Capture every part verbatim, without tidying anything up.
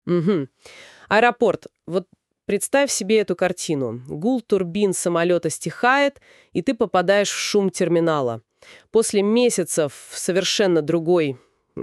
Мгм. Аэропорт. Вот представь себе эту картину. Гул турбин самолета стихает, и ты попадаешь в шум терминала. После месяцев в совершенно другой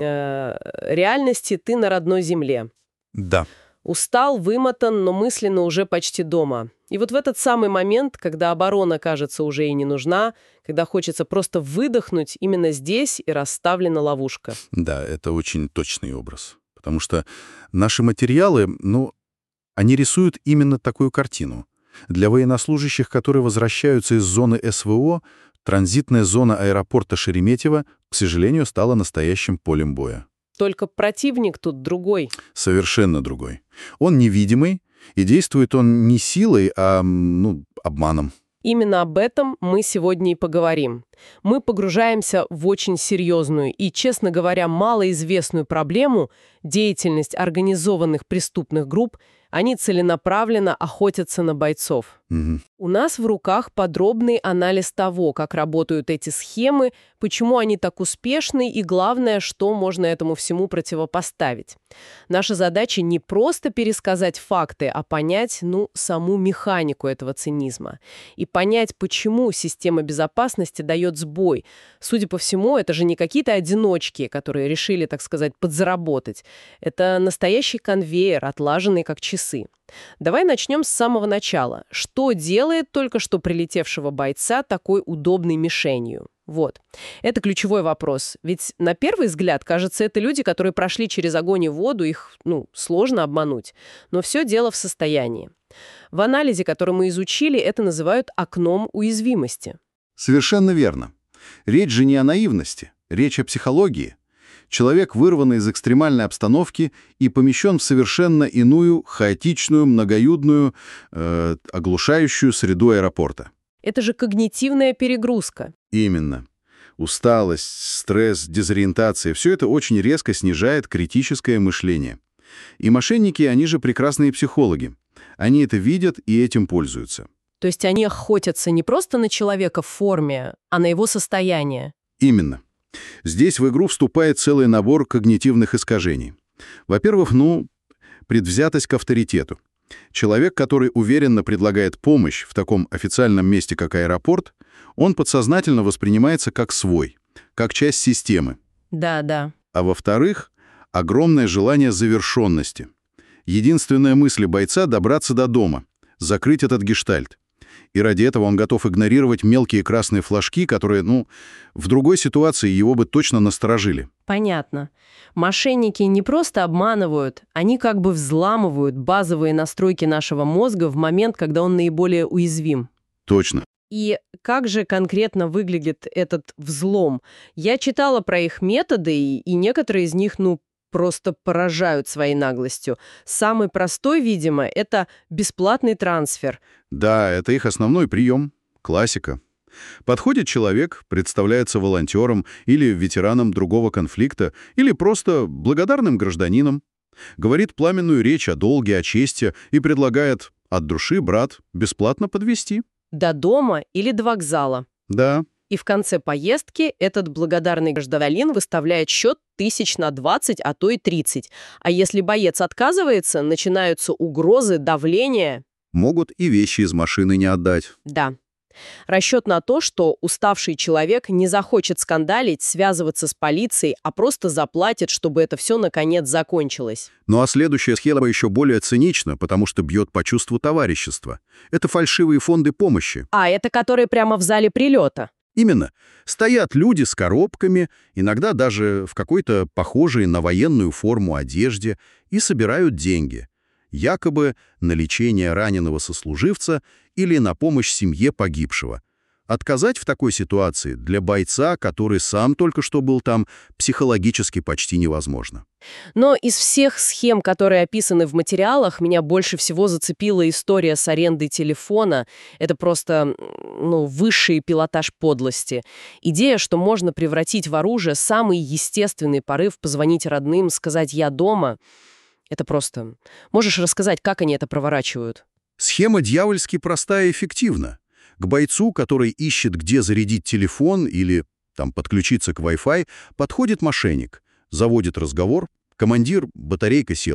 э, реальности ты на родной земле. Да. Устал, вымотан, но мысленно уже почти дома. И вот в этот самый момент, когда оборона, кажется, уже и не нужна, когда хочется просто выдохнуть, именно здесь и расставлена ловушка. Да, это очень точный образ. Потому что наши материалы, ну, они рисуют именно такую картину. Для военнослужащих, которые возвращаются из зоны эс вэ о, транзитная зона аэропорта Шереметьево, к сожалению, стала настоящим полем боя. Только противник тут другой. Совершенно другой. Он невидимый, и действует он не силой, а, ну, обманом. Именно об этом мы сегодня и поговорим. Мы погружаемся в очень серьезную и, честно говоря, малоизвестную проблему – деятельность организованных преступных групп. Они целенаправленно охотятся на бойцов. Угу. У нас в руках подробный анализ того, как работают эти схемы, почему они так успешны и, главное, что можно этому всему противопоставить. Наша задача не просто пересказать факты, а понять, ну, саму механику этого цинизма. И понять, почему система безопасности дает сбой. Судя по всему, это же не какие-то одиночки, которые решили, так сказать, подзаработать. Это настоящий конвейер, отлаженный как часы. Давай начнем с самого начала. Что делает только что прилетевшего бойца такой удобной мишенью? Вот. Это ключевой вопрос. Ведь на первый взгляд, кажется, это люди, которые прошли через огонь и воду, их, ну, сложно обмануть. Но все дело в состоянии. В анализе, который мы изучили, это называют окном уязвимости. Совершенно верно. Речь же не о наивности, речь о психологии. Человек вырван из экстремальной обстановки и помещен в совершенно иную, хаотичную, многоюдную, э, оглушающую среду аэропорта. Это же когнитивная перегрузка. Именно. Усталость, стресс, дезориентация – все это очень резко снижает критическое мышление. И мошенники, они же прекрасные психологи. Они это видят и этим пользуются. То есть они охотятся не просто на человека в форме, а на его состояние. Именно. Здесь в игру вступает целый набор когнитивных искажений. Во-первых, ну, предвзятость к авторитету. Человек, который уверенно предлагает помощь в таком официальном месте, как аэропорт, он подсознательно воспринимается как свой, как часть системы. Да, да. А во-вторых, огромное желание завершенности. Единственная мысль бойца — добраться до дома, закрыть этот гештальт. И ради этого он готов игнорировать мелкие красные флажки, которые, ну, в другой ситуации его бы точно насторожили. Понятно. Мошенники не просто обманывают, они как бы взламывают базовые настройки нашего мозга в момент, когда он наиболее уязвим. Точно. И как же конкретно выглядит этот взлом? Я читала про их методы, и, и некоторые из них, ну, просто поражают своей наглостью. Самый простой, видимо, это бесплатный трансфер. Да, это их основной прием. Классика. Подходит человек, представляется волонтером или ветераном другого конфликта, или просто благодарным гражданином, говорит пламенную речь о долге, о чести и предлагает от души, брат, бесплатно подвезти. До дома или до вокзала. Да. И в конце поездки этот благодарный гражданин выставляет счет тысяч на двадцать, а то и тридцать. А если боец отказывается, начинаются угрозы, давление. Могут и вещи из машины не отдать. Да. Расчет на то, что уставший человек не захочет скандалить, связываться с полицией, а просто заплатит, чтобы это все наконец закончилось. Ну а следующая схема еще более цинична, потому что бьет по чувству товарищества. Это фальшивые фонды помощи. А, это которые прямо в зале прилета. Именно. Стоят люди с коробками, иногда даже в какой-то похожей на военную форму одежде, и собирают деньги. Якобы на лечение раненого сослуживца или на помощь семье погибшего. Отказать в такой ситуации для бойца, который сам только что был там, психологически почти невозможно. Но из всех схем, которые описаны в материалах, меня больше всего зацепила история с арендой телефона. Это просто, ну, высший пилотаж подлости. Идея, что можно превратить в оружие самый естественный порыв позвонить родным, сказать «я дома». Это просто... Можешь рассказать, как они это проворачивают? Схема дьявольски простая и эффективна. К бойцу, который ищет, где зарядить телефон или там подключиться к Wi-Fi, подходит мошенник, заводит разговор, командир, батарейка села.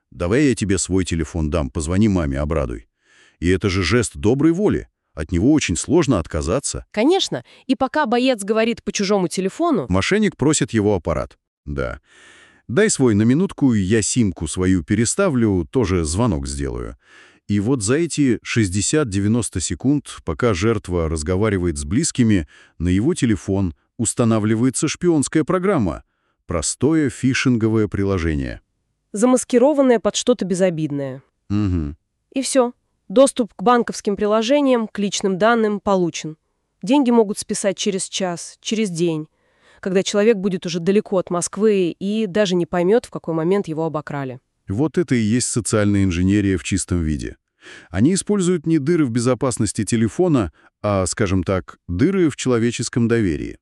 «Давай я тебе свой телефон дам, позвони маме, обрадуй». И это же жест доброй воли. От него очень сложно отказаться. Конечно, и пока боец говорит по чужому телефону... Мошенник просит его аппарат. Да. «Дай свой на минутку, я симку свою переставлю, тоже звонок сделаю». И вот за эти шестьдесят-девяносто секунд, пока жертва разговаривает с близкими, на его телефон устанавливается шпионская программа. Простое фишинговое приложение. Замаскированное под что-то безобидное. Угу. И все. Доступ к банковским приложениям, к личным данным получен. Деньги могут списать через час, через день, когда человек будет уже далеко от Москвы и даже не поймет, в какой момент его обокрали. Вот это и есть социальная инженерия в чистом виде. Они используют не дыры в безопасности телефона, а, скажем так, дыры в человеческом доверии.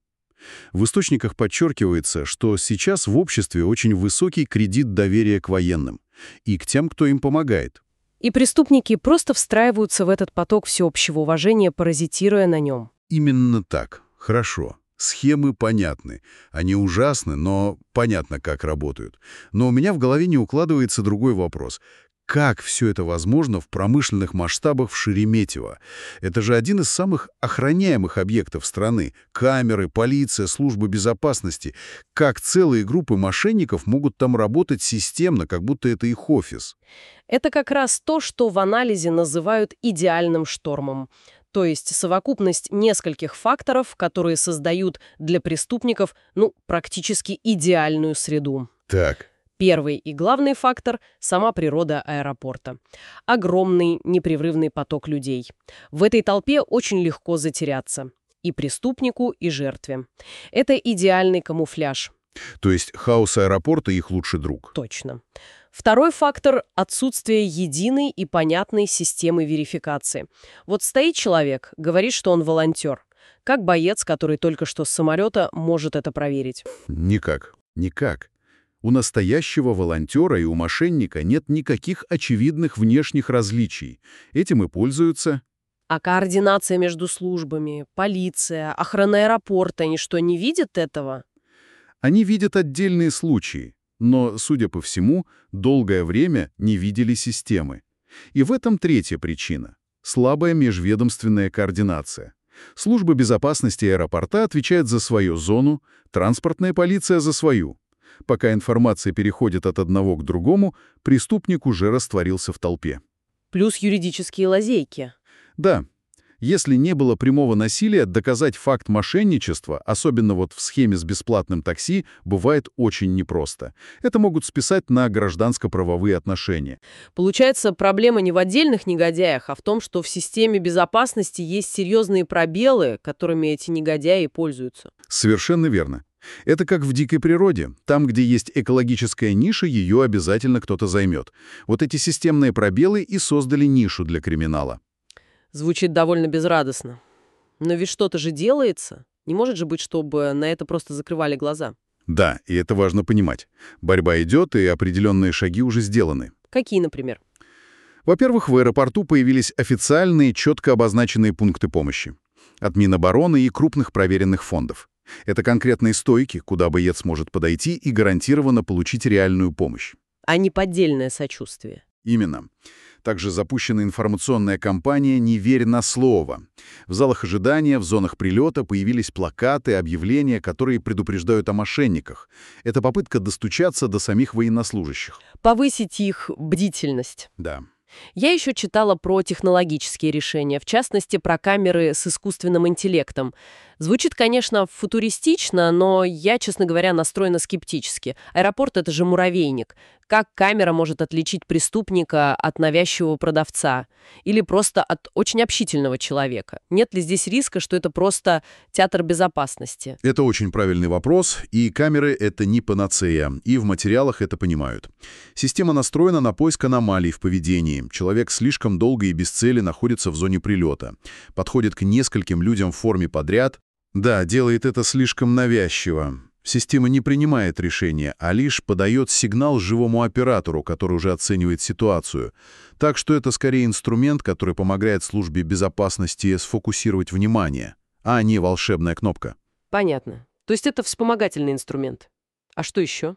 В источниках подчеркивается, что сейчас в обществе очень высокий кредит доверия к военным и к тем, кто им помогает. И преступники просто встраиваются в этот поток всеобщего уважения, паразитируя на нем. Именно так. Хорошо. Схемы понятны. Они ужасны, но понятно, как работают. Но у меня в голове не укладывается другой вопрос. Как все это возможно в промышленных масштабах в Шереметьево? Это же один из самых охраняемых объектов страны. Камеры, полиция, службы безопасности. Как целые группы мошенников могут там работать системно, как будто это их офис? Это как раз то, что в анализе называют идеальным штормом. То есть совокупность нескольких факторов, которые создают для преступников, ну, практически идеальную среду. Так. Первый и главный фактор – сама природа аэропорта. Огромный непрерывный поток людей. В этой толпе очень легко затеряться. И преступнику, и жертве. Это идеальный камуфляж. То есть хаос аэропорта – их лучший друг. Точно. Второй фактор – отсутствие единой и понятной системы верификации. Вот стоит человек, говорит, что он волонтер. Как боец, который только что с самолета может это проверить? Никак. Никак. У настоящего волонтера и у мошенника нет никаких очевидных внешних различий. Этим и пользуются. А координация между службами, полиция, охрана аэропорта, они что, не видят этого? Они видят отдельные случаи, но, судя по всему, долгое время не видели системы. И в этом третья причина – слабая межведомственная координация. Служба безопасности аэропорта отвечает за свою зону, транспортная полиция за свою. Пока информация переходит от одного к другому, преступник уже растворился в толпе. Плюс юридические лазейки. Да. Если не было прямого насилия, доказать факт мошенничества, особенно вот в схеме с бесплатным такси, бывает очень непросто. Это могут списать на гражданско-правовые отношения. Получается, проблема не в отдельных негодяях, а в том, что в системе безопасности есть серьезные пробелы, которыми эти негодяи пользуются. Совершенно верно. Это как в дикой природе. Там, где есть экологическая ниша, ее обязательно кто-то займет. Вот эти системные пробелы и создали нишу для криминала. Звучит довольно безрадостно. Но ведь что-то же делается. Не может же быть, чтобы на это просто закрывали глаза. Да, и это важно понимать. Борьба идет, и определенные шаги уже сделаны. Какие, например? Во-первых, в аэропорту появились официальные, четко обозначенные пункты помощи. От Минобороны и крупных проверенных фондов. Это конкретные стойки, куда боец может подойти и гарантированно получить реальную помощь. А не поддельное сочувствие. Именно. Также запущена информационная кампания «Не верь на слово». В залах ожидания, в зонах прилета появились плакаты, объявления, которые предупреждают о мошенниках. Это попытка достучаться до самих военнослужащих. Повысить их бдительность. Да. Я еще читала про технологические решения, в частности, про камеры с искусственным интеллектом. Звучит, конечно, футуристично, но я, честно говоря, настроена скептически. Аэропорт — это же муравейник. Как камера может отличить преступника от навязчивого продавца? Или просто от очень общительного человека? Нет ли здесь риска, что это просто театр безопасности? Это очень правильный вопрос, и камеры — это не панацея, и в материалах это понимают. Система настроена на поиск аномалий в поведении. Человек слишком долго и без цели находится в зоне прилета. Подходит к нескольким людям в форме подряд. Да, делает это слишком навязчиво. Система не принимает решения, а лишь подает сигнал живому оператору, который уже оценивает ситуацию. Так что это скорее инструмент, который помогает службе безопасности сфокусировать внимание, а не волшебная кнопка. Понятно. То есть это вспомогательный инструмент. А что еще?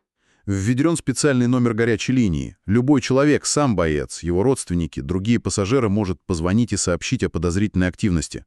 Введен специальный номер горячей линии. Любой человек, сам боец, его родственники, другие пассажиры может позвонить и сообщить о подозрительной активности.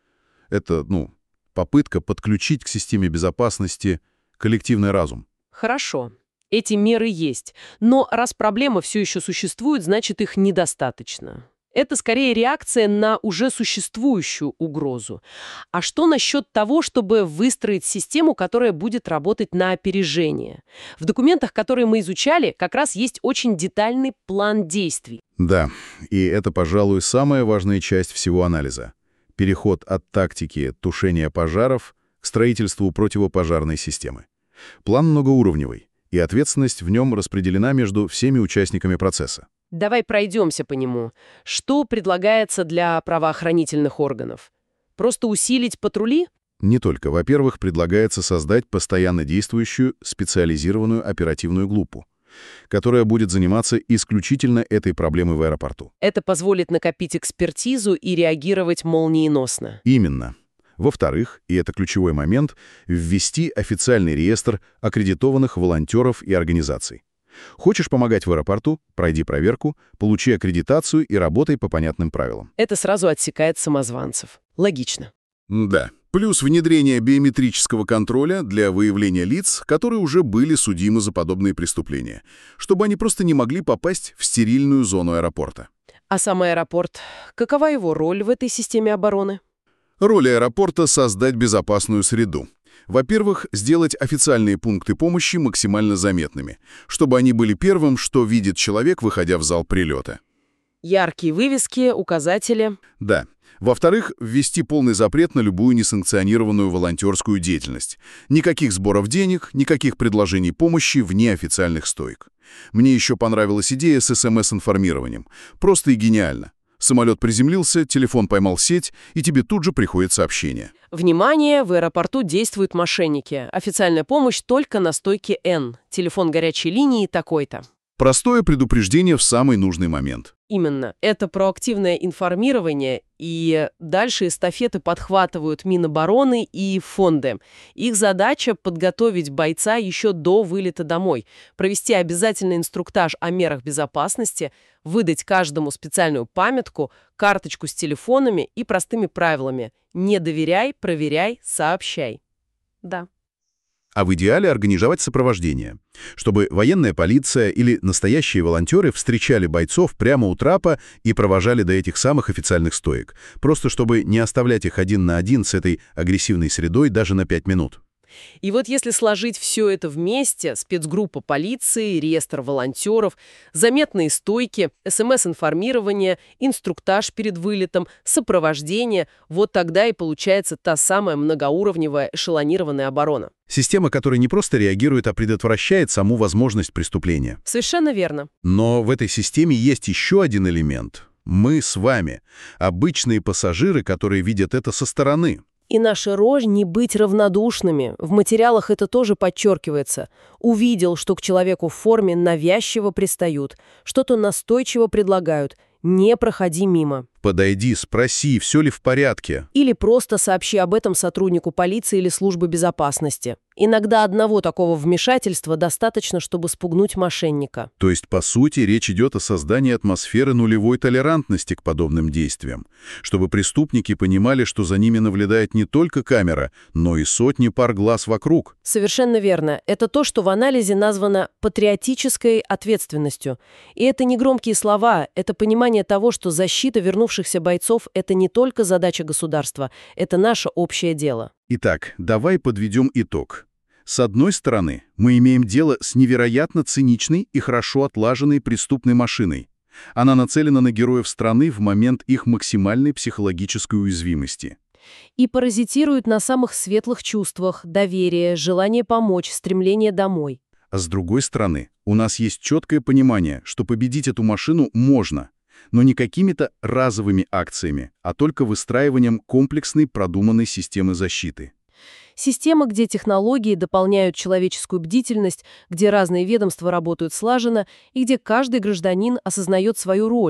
Это, ну, попытка подключить к системе безопасности коллективный разум. Хорошо. Эти меры есть. Но раз проблема все еще существует, значит, их недостаточно. Это скорее реакция на уже существующую угрозу. А что насчет того, чтобы выстроить систему, которая будет работать на опережение? В документах, которые мы изучали, как раз есть очень детальный план действий. Да, и это, пожалуй, самая важная часть всего анализа. Переход от тактики тушения пожаров к строительству противопожарной системы. План многоуровневый, и ответственность в нем распределена между всеми участниками процесса. Давай пройдемся по нему. Что предлагается для правоохранительных органов? Просто усилить патрули? Не только. Во-первых, предлагается создать постоянно действующую специализированную оперативную группу, которая будет заниматься исключительно этой проблемой в аэропорту. Это позволит накопить экспертизу и реагировать молниеносно. Именно. Во-вторых, и это ключевой момент, ввести официальный реестр аккредитованных волонтеров и организаций. Хочешь помогать в аэропорту? Пройди проверку, получи аккредитацию и работай по понятным правилам. Это сразу отсекает самозванцев. Логично. Да. Плюс внедрение биометрического контроля для выявления лиц, которые уже были судимы за подобные преступления, чтобы они просто не могли попасть в стерильную зону аэропорта. А сам аэропорт, какова его роль в этой системе обороны? Роль аэропорта — создать безопасную среду. Во-первых, сделать официальные пункты помощи максимально заметными, чтобы они были первым, что видит человек, выходя в зал прилета. Яркие вывески, указатели. Да. Во-вторых, ввести полный запрет на любую несанкционированную волонтерскую деятельность. Никаких сборов денег, никаких предложений помощи вне официальных стоек. Мне еще понравилась идея с эс эм эс-информированием. Просто и гениально. Самолет приземлился, телефон поймал сеть, и тебе тут же приходит сообщение. Внимание, в аэропорту действуют мошенники. Официальная помощь только на стойке Н. Телефон горячей линии такой-то. Простое предупреждение в самый нужный момент. Именно. Это проактивное информирование, и дальше эстафеты подхватывают Минобороны и фонды. Их задача — подготовить бойца еще до вылета домой, провести обязательный инструктаж о мерах безопасности, выдать каждому специальную памятку, карточку с телефонами и простыми правилами. Не доверяй, проверяй, сообщай. Да. А в идеале организовать сопровождение, чтобы военная полиция или настоящие волонтеры встречали бойцов прямо у трапа и провожали до этих самых официальных стоек, просто чтобы не оставлять их один на один с этой агрессивной средой даже на пять минут. И вот если сложить все это вместе, спецгруппа полиции, реестр волонтеров, заметные стойки, эс эм эс-информирование, инструктаж перед вылетом, сопровождение, вот тогда и получается та самая многоуровневая эшелонированная оборона. Система, которая не просто реагирует, а предотвращает саму возможность преступления. Совершенно верно. Но в этой системе есть еще один элемент. Мы с вами, обычные пассажиры, которые видят это со стороны. И наша роль — не быть равнодушными. В материалах это тоже подчеркивается. Увидел, что к человеку в форме навязчиво пристают, что-то настойчиво предлагают. Не проходи мимо. Подойди, спроси, все ли в порядке. Или просто сообщи об этом сотруднику полиции или службы безопасности. Иногда одного такого вмешательства достаточно, чтобы спугнуть мошенника. То есть, по сути, речь идет о создании атмосферы нулевой толерантности к подобным действиям, чтобы преступники понимали, что за ними наблюдает не только камера, но и сотни пар глаз вокруг. Совершенно верно. Это то, что в анализе названо патриотической ответственностью. И это не громкие слова, это понимание того, что защита вернувшихся бойцов — это не только задача государства, это наше общее дело. Итак, давай подведем итог. С одной стороны, мы имеем дело с невероятно циничной и хорошо отлаженной преступной машиной. Она нацелена на героев страны в момент их максимальной психологической уязвимости. И паразитирует на самых светлых чувствах: доверие, желание помочь, стремление домой. А с другой стороны, у нас есть четкое понимание, что победить эту машину можно, но не какими-то разовыми акциями, а только выстраиванием комплексной продуманной системы защиты. Система, где технологии дополняют человеческую бдительность, где разные ведомства работают слаженно и где каждый гражданин осознает свою роль.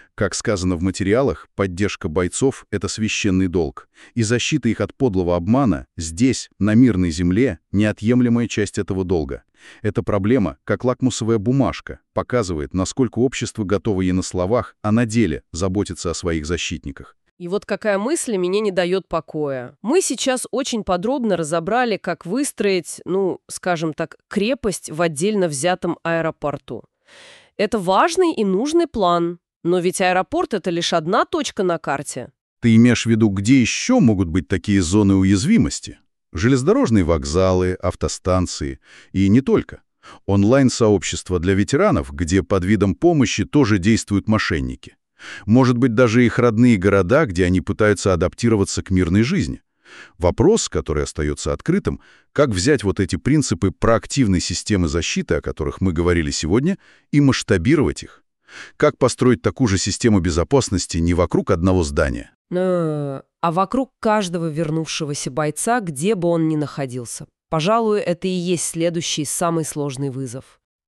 Как сказано в материалах, поддержка бойцов — это священный долг, и защита их от подлого обмана здесь, на мирной земле, неотъемлемая часть этого долга. Эта проблема, как лакмусовая бумажка, показывает, насколько общество готово и на словах, а на деле заботиться о своих защитниках. И вот какая мысль мне не дает покоя. Мы сейчас очень подробно разобрали, как выстроить, ну, скажем так, крепость в отдельно взятом аэропорту. Это важный и нужный план. Но ведь аэропорт — это лишь одна точка на карте. Ты имеешь в виду, где еще могут быть такие зоны уязвимости? Железнодорожные вокзалы, автостанции и не только. Онлайн-сообщества для ветеранов, где под видом помощи тоже действуют мошенники. Может быть, даже их родные города, где они пытаются адаптироваться к мирной жизни. Вопрос, который остается открытым, как взять вот эти принципы проактивной системы защиты, о которых мы говорили сегодня, и масштабировать их. Как построить такую же систему безопасности не вокруг одного здания? А вокруг каждого вернувшегося бойца, где бы он ни находился. Пожалуй, это и есть следующий самый сложный вызов.